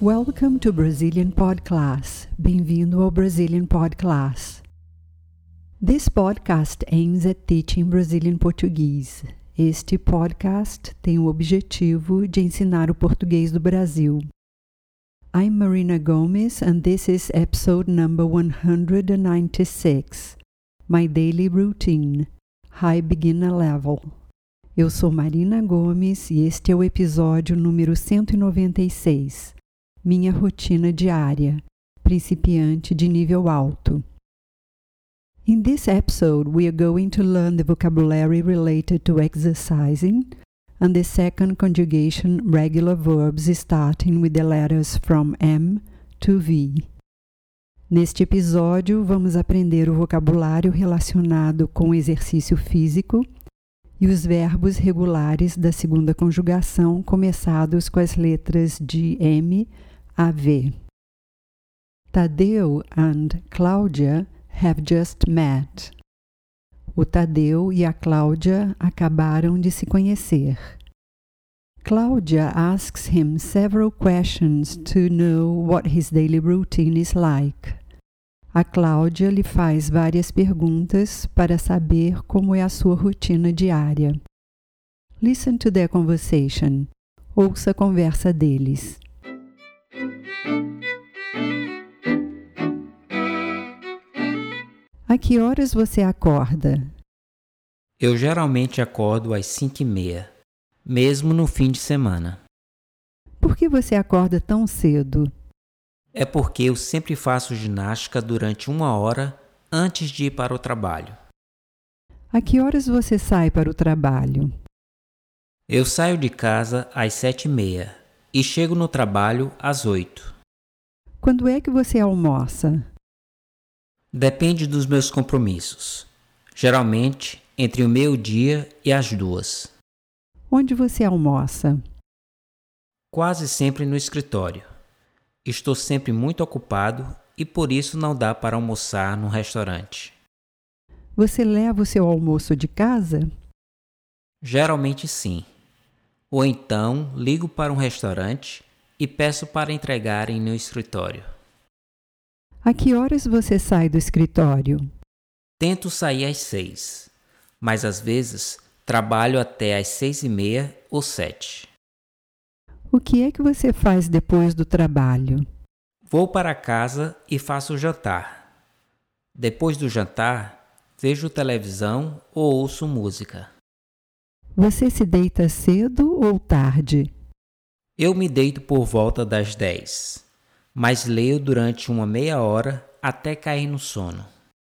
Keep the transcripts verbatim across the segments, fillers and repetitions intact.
Welcome to Brazilian Podcast. Bem-vindo ao Brazilian Podcast. This podcast aims at teaching Brazilian Portuguese. Este podcast tem o objetivo de ensinar o português do Brasil. I'm Marina Gomes and this is episode number one hundred ninety-six, My Daily Routine, High Beginner Level. Eu sou Marina Gomes e este é o episódio número cento e noventa e seis, Minha Rotina Diária, Principiante de Nível Alto. In this episode, we are going to learn the vocabulary related to exercising and the second conjugation regular verbs starting with the letters from M to V. Neste episódio, vamos aprender o vocabulário relacionado com exercício físico e os verbos regulares da segunda conjugação começados com as letras de M a V. Tadeu and Cláudia have just met. O Tadeu e a Cláudia acabaram de se conhecer. Cláudia asks him several questions to know what his daily routine is like. A Cláudia lhe faz várias perguntas para saber como é a sua rotina diária. Listen to their conversation. Ouça a conversa deles. A que horas você acorda? Eu geralmente acordo às cinco e meia, mesmo no fim de semana. Por que você acorda tão cedo? É porque eu sempre faço ginástica durante uma hora antes de ir para o trabalho. A que horas você sai para o trabalho? Eu saio de casa às sete e meia e chego no trabalho às oito. Quando é que você almoça? Depende dos meus compromissos. Geralmente entre o meio-dia e as duas. Onde você almoça? Quase sempre no escritório. Estou sempre muito ocupado e por isso não dá para almoçar no restaurante. Você leva o seu almoço de casa? Geralmente sim. Ou então ligo para um restaurante e peço para entregarem no escritório. A que horas você sai do escritório? Tento sair às seis, mas às vezes trabalho até às seis e meia ou sete. O que é que você faz depois do trabalho? Vou para casa e faço o jantar. Depois do jantar, vejo televisão ou ouço música. Você se deita cedo ou tarde? Eu me deito por volta das dez, mas leio durante uma meia hora até cair no sono.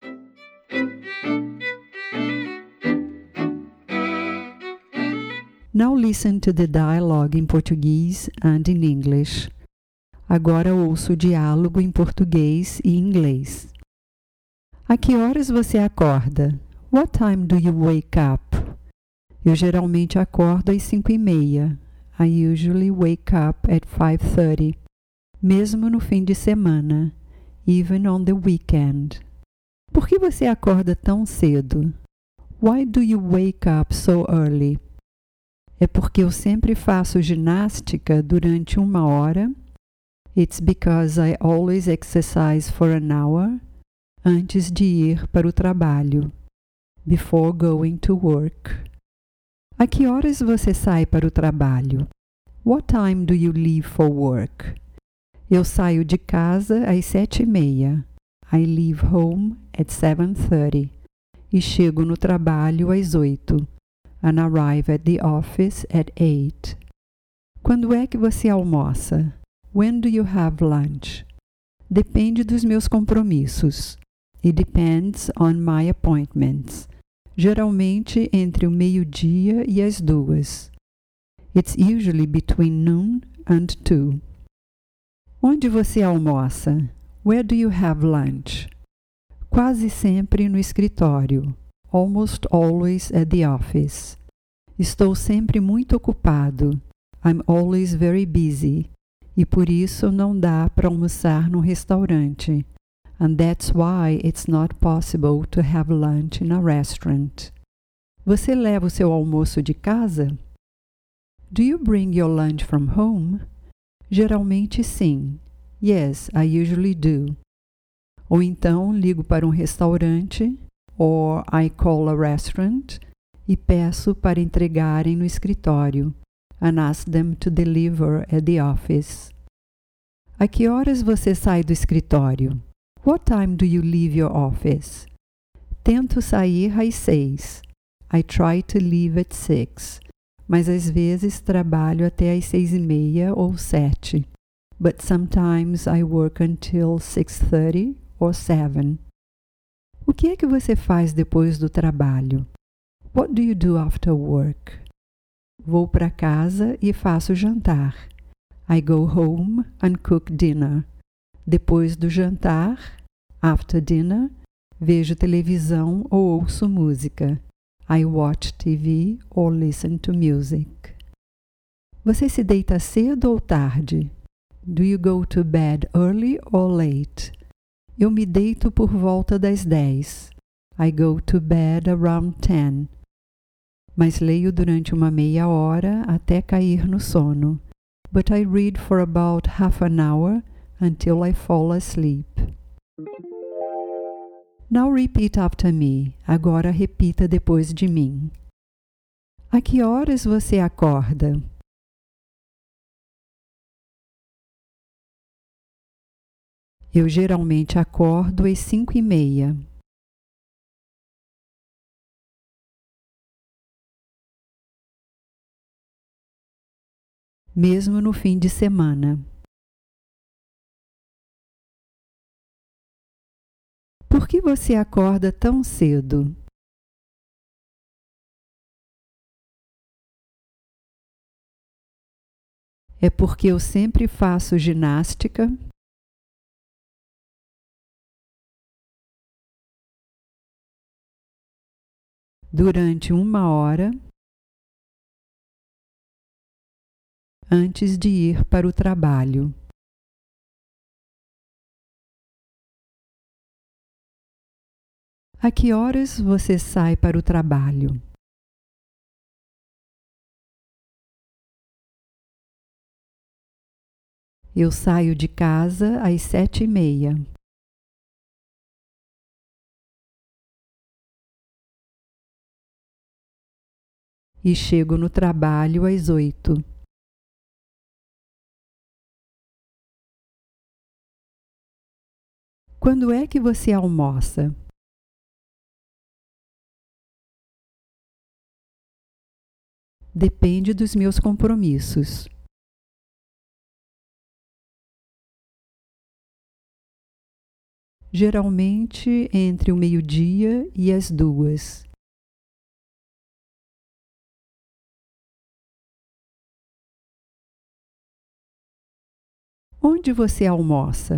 Now listen to the dialogue in Portuguese and in English. Agora ouça o diálogo em português e inglês. A que horas você acorda? What time do you wake up? Eu geralmente acordo às cinco e meia. I usually wake up at five thirty. Mesmo no fim de semana. Even on the weekend. Por que você acorda tão cedo? Why do you wake up so early? É porque eu sempre faço ginástica durante uma hora. It's because I always exercise for an hour antes de ir para o trabalho. Before going to work. A que horas você sai para o trabalho? What time do you leave for work? Eu saio de casa às sete e meia. I leave home at seven thirty. E chego no trabalho às oito. And arrive at the office at eight. Quando é que você almoça? When do you have lunch? Depende dos meus compromissos. It depends on my appointments. Geralmente entre o meio-dia e as duas. It's usually between noon and two. Onde você almoça? Where do you have lunch? Quase sempre no escritório. Almost always at the office. Estou sempre muito ocupado. I'm always very busy. E por isso não dá para almoçar no restaurante. And that's why it's not possible to have lunch in a restaurant. Você leva o seu almoço de casa? Do you bring your lunch from home? Geralmente sim. Yes, I usually do. Ou então ligo para um restaurante, or I call a restaurant, e peço para entregarem no escritório, and ask them to deliver at the office. A que horas você sai do escritório? What time do you leave your office? Tento sair às seis. I try to leave at six. Mas às vezes trabalho até às seis e meia ou sete. But sometimes I work until six thirty or seven. O que é que você faz depois do trabalho? What do you do after work? Vou para casa e faço jantar. I go home and cook dinner. Depois do jantar, after dinner, vejo televisão ou ouço música. I watch T V or listen to music. Você se deita cedo ou tarde? Do you go to bed early or late? Eu me deito por volta das dez. I go to bed around ten. Mas leio durante uma meia hora até cair no sono. But I read for about half an hour until I fall asleep. Now repeat after me. Agora repita depois de mim. A que horas você acorda? Eu geralmente acordo às cinco e meia. Mesmo no fim de semana. Por que você acorda tão cedo? É porque eu sempre faço ginástica. Durante uma hora antes de ir para o trabalho. A que horas você sai para o trabalho? Eu saio de casa às sete e meia. E chego no trabalho às oito. Quando é que você almoça? Depende dos meus compromissos. Geralmente entre o meio-dia e as duas. Onde você almoça?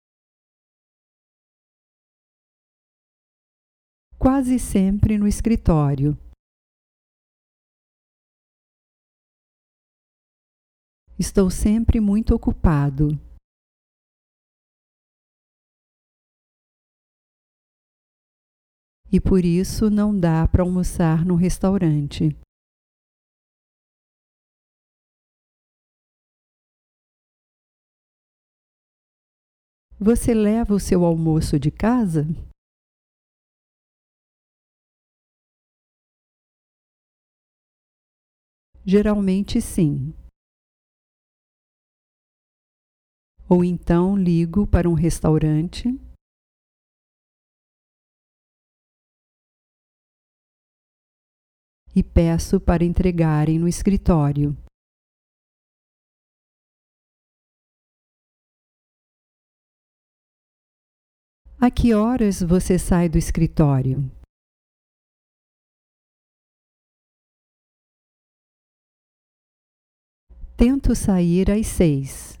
Quase sempre no escritório. Estou sempre muito ocupado. E por isso não dá para almoçar no restaurante. Você leva o seu almoço de casa? Geralmente sim. Ou então ligo para um restaurante e peço para entregarem no escritório. A que horas você sai do escritório? Tento sair às seis.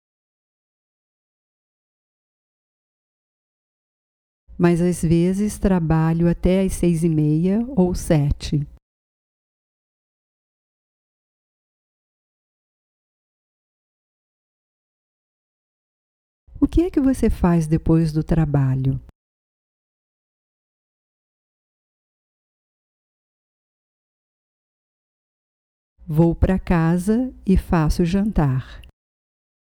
Mas às vezes trabalho até às seis e meia ou sete. O que é que você faz depois do trabalho? Vou para casa e faço jantar.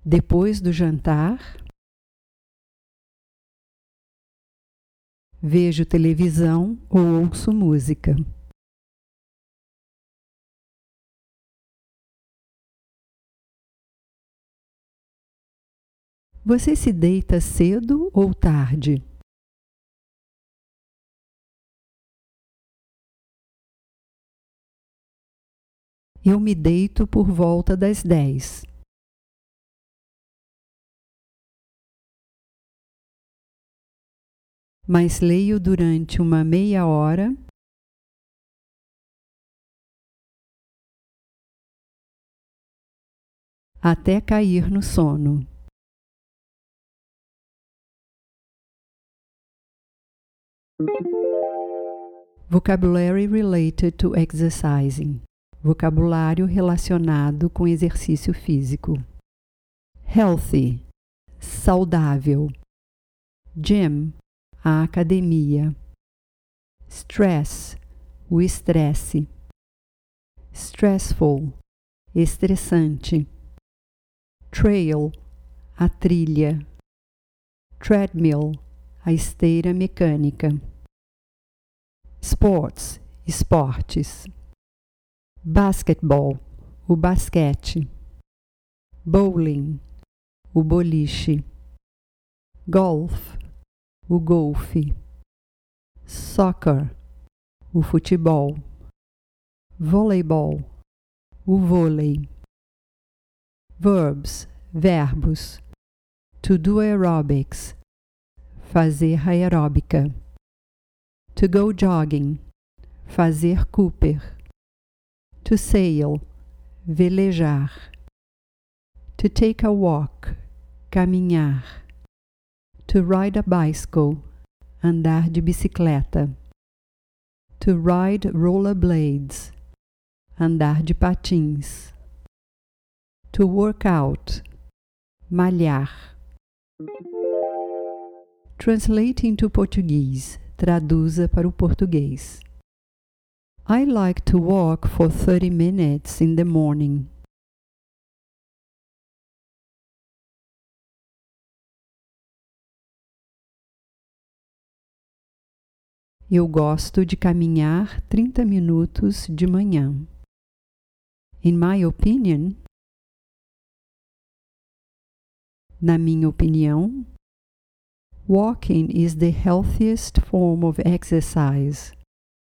Depois do jantar, vejo televisão ou ouço música. Você se deita cedo ou tarde? Eu me deito por volta das dez. Mas leio durante uma meia hora até cair no sono. Vocabulary related to exercising. Vocabulário relacionado com exercício físico. Healthy, saudável. Gym, a academia. Stress, o estresse. Stressful, estressante. Trail, a trilha. Treadmill, a esteira mecânica. Sports, esportes. Basketball, o basquete. Bowling, o boliche. Golf, o golfe. Soccer, o futebol. Voleibol, o vôlei. Verbs, verbos. To do aerobics, fazer aeróbica. To go jogging, fazer Cooper. To sail, velejar. To take a walk, caminhar. To ride a bicycle, andar de bicicleta. To ride rollerblades, andar de patins. To work out, malhar. Translate into Portuguese, traduza para o português. I like to walk for thirty minutes in the morning. Eu gosto de caminhar trinta minutos de manhã. In my opinion, na minha opinião, walking is the healthiest form of exercise.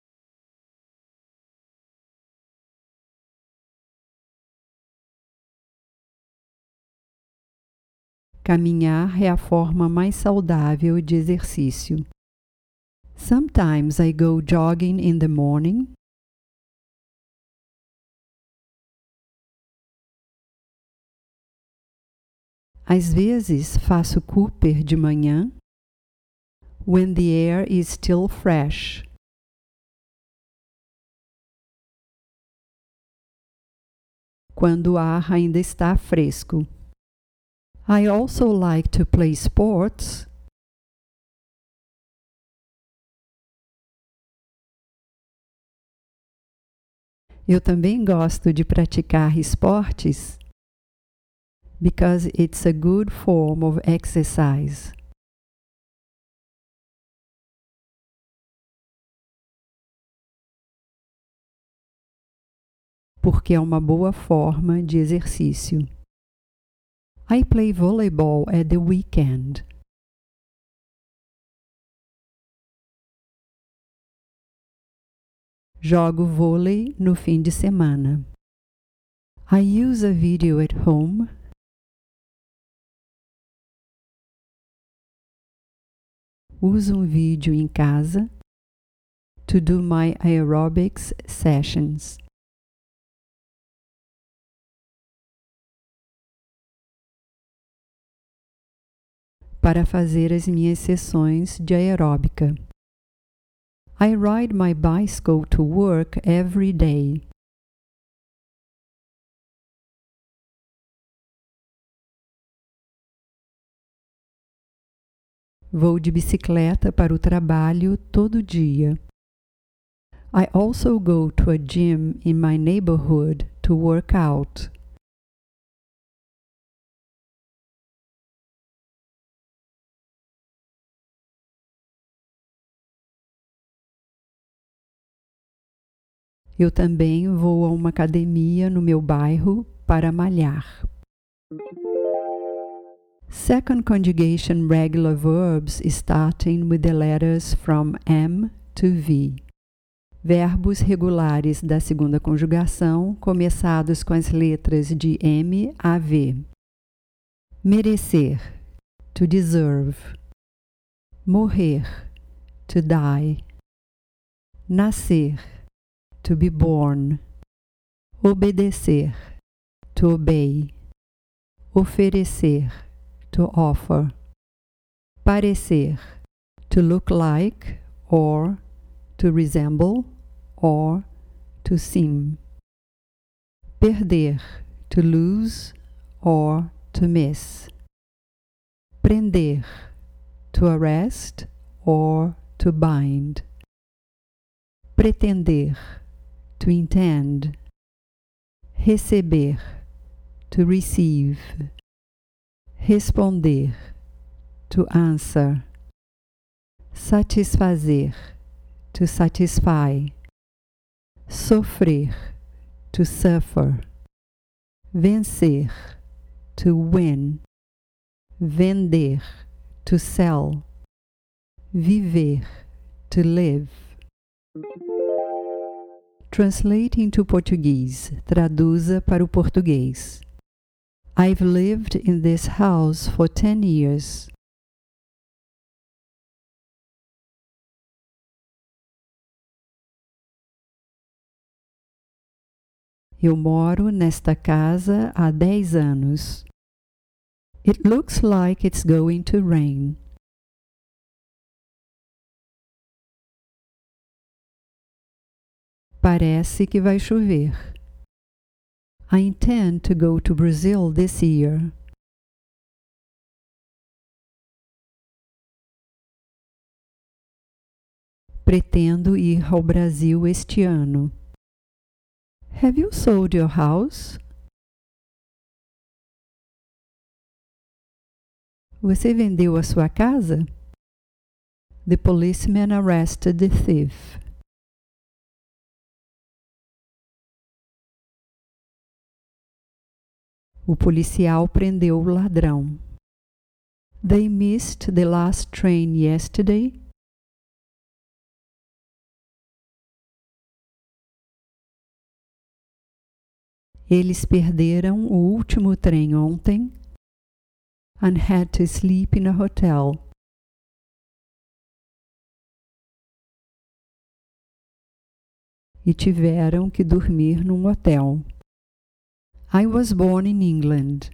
Caminhar é a forma mais saudável de exercício. Sometimes I go jogging in the morning. Às vezes faço Cooper de manhã. When the air is still fresh. Quando o ar ainda está fresco. I also like to play sports. Eu também gosto de praticar esportes. Because it's a good form of exercise. Porque é uma boa forma de exercício. I play volleyball at the weekend. Jogo vôlei no fim de semana. I use a video at home. Uso um vídeo em casa. To do my aerobics sessions. Para fazer as minhas sessões de aeróbica. I ride my bicycle to work every day. Vou de bicicleta para o trabalho todo dia. I also go to a gym in my neighborhood to work out. Eu também vou a uma academia no meu bairro para malhar. Second conjugation regular verbs starting with the letters from M to V. Verbos regulares da segunda conjugação começados com as letras de M a V. Merecer, to deserve. Morrer, to die. Nascer, to be born. Obedecer, to obey. Oferecer, to offer. Parecer, to look like or to resemble or to seem. Perder, to lose or to miss. Prender, to arrest or to bind. Pretender, to intend. Receber, to receive. Responder, to answer. Satisfazer, to satisfy. Sofrer, to suffer. Vencer, to win. Vender, to sell. Viver, to live. Translate into Portuguese. Traduza para o português. I've lived in this house for ten years. Eu moro nesta casa há dez anos. It looks like it's going to rain. Parece que vai chover. I intend to go to Brazil this year. Pretendo ir ao Brasil este ano. Have you sold your house? Você vendeu a sua casa? The policeman arrested the thief. O policial prendeu o ladrão. They missed the last train yesterday. Eles perderam o último trem ontem and had to sleep in a hotel. E tiveram que dormir num hotel. I was born in England.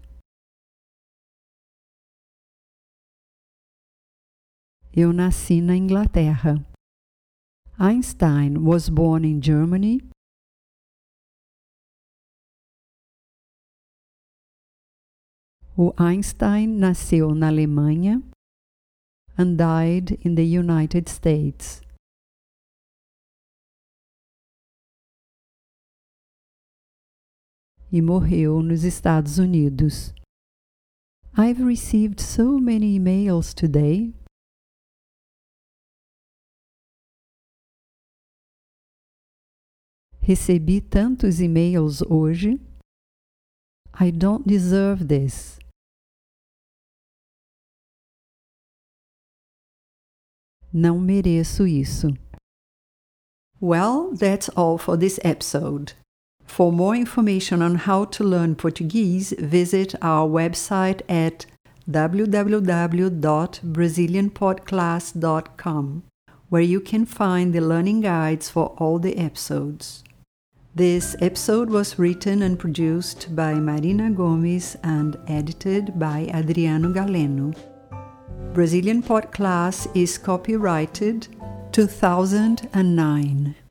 Eu nasci na Inglaterra. Einstein was born in Germany. O Einstein nasceu na Alemanha and died in the United States. E morreu nos Estados Unidos. I've received so many emails today. Recebi tantos e-mails hoje. I don't deserve this. Não mereço isso. Well, that's all for this episode. For more information on how to learn Portuguese, visit our website at w w w dot brazilian podcast dot com, where you can find the learning guides for all the episodes. This episode was written and produced by Marina Gomes and edited by Adriano Galeno. Brazilian Podcast is copyrighted two thousand nine.